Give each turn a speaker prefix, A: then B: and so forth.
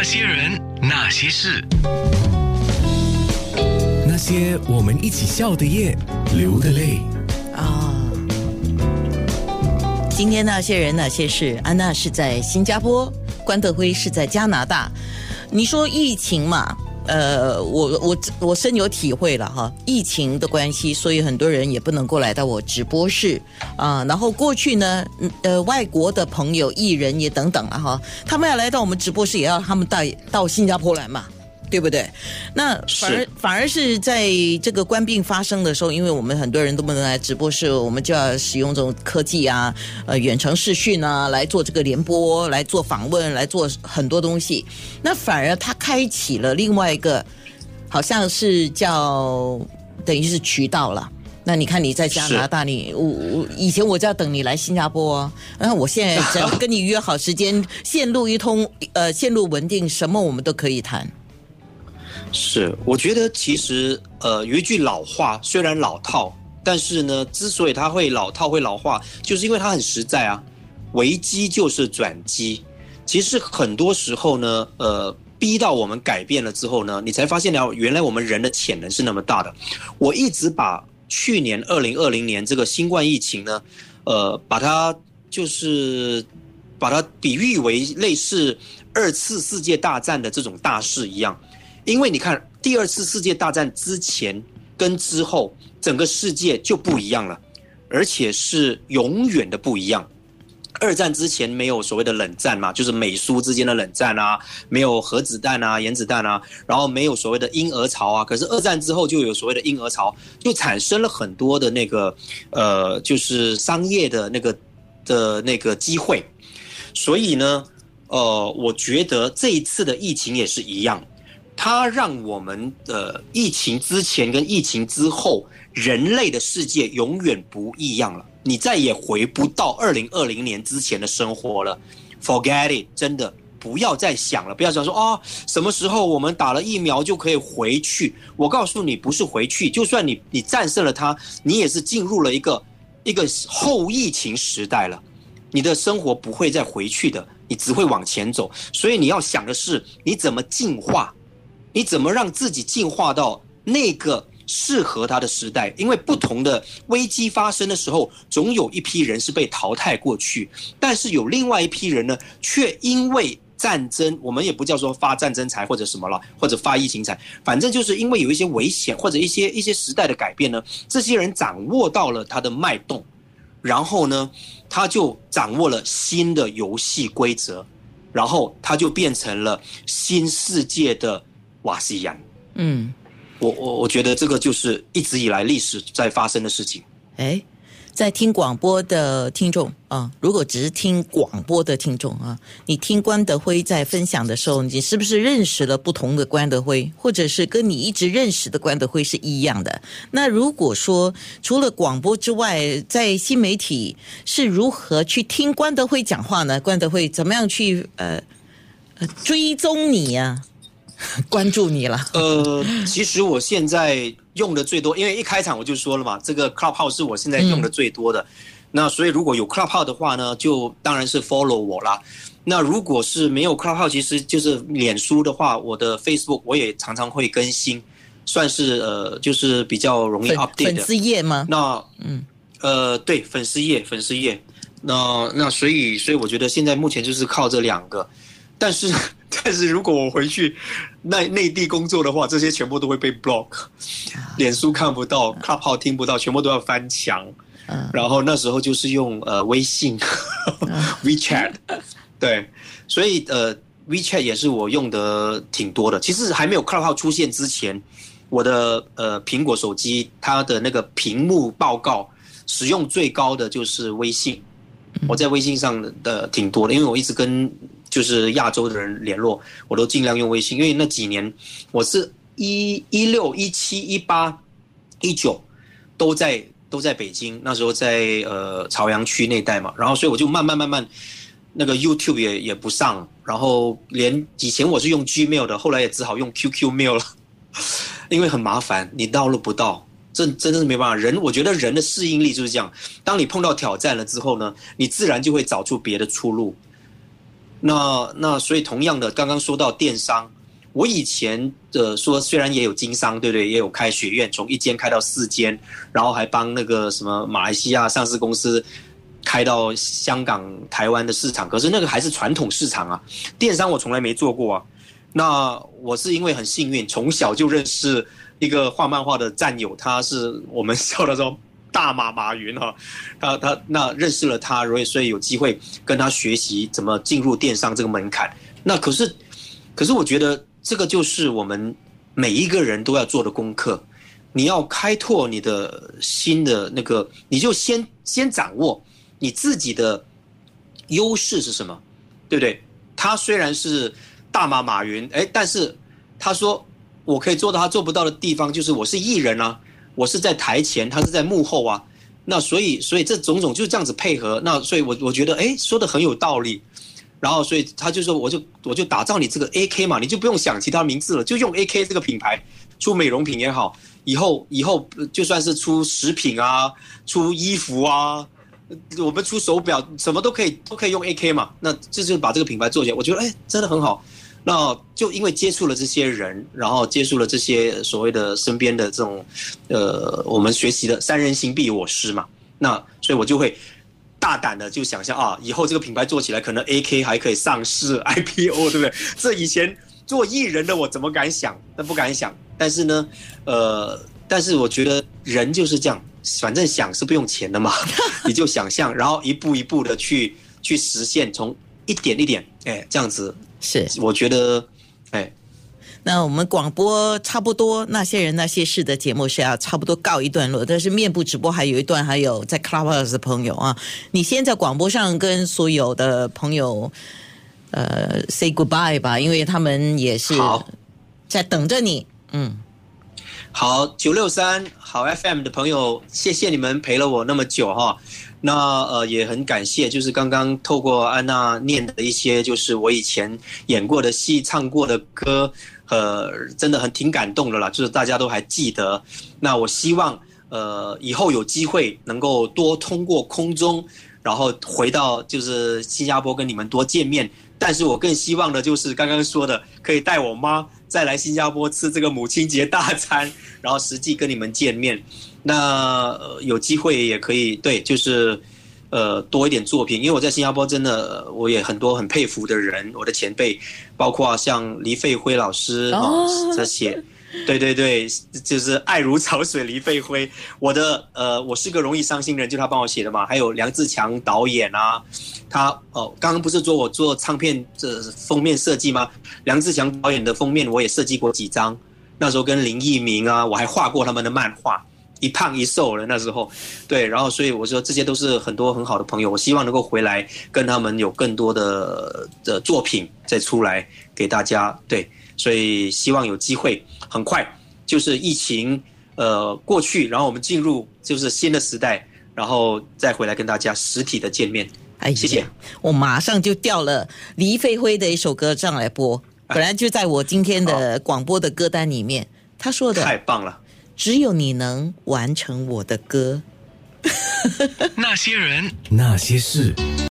A: 些人，那些事，
B: 那些我们一起笑的夜，流的泪
C: 啊。今天那些人那些事，安娜是在新加坡，关德辉是在加拿大。你说疫情嘛，我深有体会了哈，疫情的关系，所以很多人也不能够来到我直播室啊。然后过去呢，外国的朋友、艺人也等等了哈，他们要来到我们直播室，也要他们带到新加坡来嘛。对不对？那反而是在这个官病发生的时候，因为我们很多人都不能来直播室，我们就要使用这种科技啊，远程视讯啊，来做这个联播，来做访问，来做很多东西。那反而它开启了另外一个，好像是叫等于是渠道了。那你看你在加拿大，以前我就要等你来新加坡啊，然后我现在只要跟你约好时间，线路一通，线路稳定，什么我们都可以谈。
D: 是，我觉得其实有一句老话，虽然老套，但是呢，之所以它会老套会老化，就是因为它很实在啊。危机就是转机。其实很多时候呢，逼到我们改变了之后呢，你才发现了原来我们人的潜能是那么大的。我一直把去年2020年这个新冠疫情呢，把它比喻为类似2次世界大战的这种大事一样。因为你看，第2次世界大战之前跟之后，整个世界就不一样了，而且是永远的不一样。2战之前没有所谓的冷战嘛，就是美苏之间的冷战啊，没有核子弹啊、原子弹啊，然后没有所谓的婴儿潮啊。可是2战之后就有所谓的婴儿潮，就产生了很多的那个就是商业的那个机会。所以呢，我觉得这一次的疫情也是一样。它让我们疫情之前跟疫情之后，人类的世界永远不一样了。你再也回不到2020年之前的生活了 ，forget it， 真的不要再想了，不要想说什么时候我们打了疫苗就可以回去。我告诉你，不是回去，就算你战胜了它，你也是进入了一个后疫情时代了。你的生活不会再回去的，你只会往前走。所以你要想的是，你怎么进化。你怎么让自己进化到那个适合他的时代？因为不同的危机发生的时候，总有一批人是被淘汰过去，但是有另外一批人呢，却因为战争，我们也不叫说发战争财或者什么了，或者发疫情财，反正就是因为有一些危险或者一些时代的改变呢，这些人掌握到了他的脉动，然后呢，他就掌握了新的游戏规则，然后他就变成了新世界的瓦西亚。我觉得这个就是一直以来历史在发生的事情。
C: 在听广播的听众啊，如果只是听广播的听众啊，你听关德辉在分享的时候，你是不是认识了不同的关德辉，或者是跟你一直认识的关德辉是一样的？那如果说除了广播之外，在新媒体是如何去听关德辉讲话呢？关德辉怎么样去追踪你啊？关注你了。
D: 其实我现在用的最多，因为一开场我就说了嘛，这个 Clubhouse 是我现在用的最多的。那所以如果有 Clubhouse 的话呢，就当然是 follow 我啦。那如果是没有 Clubhouse， 其实就是脸书的话，我的 Facebook 我也常常会更新，算是就是比较容易 update 的。
C: 粉丝页吗？
D: 那对，粉丝页。那所以我觉得现在目前就是靠这2个。但是如果我回去内地工作的话，这些全部都会被 block， 脸书看不到， Clubhouse 听不到，全部都要翻墙。然后那时候就是用微信WeChat， 对，所以WeChat 也是我用的挺多的。其实还没有 Clubhouse 出现之前，我的苹果手机它的那个屏幕报告使用最高的就是微信。我在微信上的挺多的，因为我一直跟就是亚洲的人联络，我都尽量用微信。因为那几年我是16、17、18、19都在北京，那时候在朝阳区那带嘛，然后所以我就慢慢那个 YouTube 也不上，然后连以前我是用 Gmail 的，后来也只好用 QQ Mail 了，因为很麻烦，你download不到。真的是没办法，我觉得人的适应力就是这样。当你碰到挑战了之后呢，你自然就会找出别的出路。 那所以同样的，刚刚说到电商，我以前说虽然也有经商，对不对？也有开学院，从1间开到4间，然后还帮那个什么马来西亚上市公司开到香港、台湾的市场，可是那个还是传统市场啊，电商我从来没做过啊。那我是因为很幸运，从小就认识一个画漫画的战友，他是我们笑的时候大马云哈，他那认识了他，所以有机会跟他学习怎么进入电商这个门槛。那可是我觉得这个就是我们每一个人都要做的功课。你要开拓你的新的那个，你就先掌握你自己的优势是什么，对不对？他虽然是大马云，但是他说我可以做到他做不到的地方，就是我是艺人啊，我是在台前，他是在幕后啊。那所以这种种就是这样子配合。那所以我觉得说的很有道理。然后所以他就说我就打造你这个 AK 嘛，你就不用想其他名字了，就用 AK 这个品牌出美容品也好，以后就算是出食品啊，出衣服啊，我们出手表什么都可以用 AK 嘛。那这就把这个品牌做起来，我觉得真的很好。那就因为接触了这些人，然后接触了这些所谓的身边的这种我们学习的3人行必有我师嘛。那所以我就会大胆的就想象啊，以后这个品牌做起来，可能 AK 还可以上市 IPO， 对不对？这以前做艺人的我怎么敢想？那不敢想。但是呢，但是我觉得人就是这样，反正想是不用钱的嘛，你就想象，然后一步一步的去实现，从一点一点，这样子
C: 是，
D: 我觉得，
C: 那我们广播差不多那些人那些事的节目是要差不多告一段落，但是面部直播还有一段，还有在 Clubhouse 的朋友啊，你先在广播上跟所有的朋友say goodbye 吧，因为他们也是在等着你。
D: 好，963好 FM 的朋友，谢谢你们陪了我那么久哈。那也很感谢，就是刚刚透过安娜念的一些，就是我以前演过的戏、唱过的歌，真的挺感动的啦，就是大家都还记得。那我希望以后有机会能够多通过空中，然后回到就是新加坡跟你们多见面。但是我更希望的就是刚刚说的，可以带我妈再来新加坡吃这个母亲节大餐，然后实际跟你们见面。那有机会也可以就是多一点作品，因为我在新加坡真的我也很多很佩服的人，我的前辈，包括像黎费辉老师这些。对，就是爱如潮水黎费辉，我是个容易伤心人，就他帮我写的嘛。还有梁志强导演啊，他刚刚不是我做唱片封面设计吗？梁志强导演的封面我也设计过几张，那时候跟林奕明啊，我还画过他们的漫画，一胖一瘦了那时候。对，然后所以我说这些都是很多很好的朋友，我希望能够回来跟他们有更多的作品再出来给大家。对，所以希望有机会很快就是疫情过去，然后我们进入就是新的时代，然后再回来跟大家实体的见面。谢谢。我
C: 马上就调了黎费辉的一首歌上来播，本来就在我今天的广播的歌单里面。他说的
D: 太棒了，
C: 只有你能完成我的歌。
A: 那些人，
B: 那些事。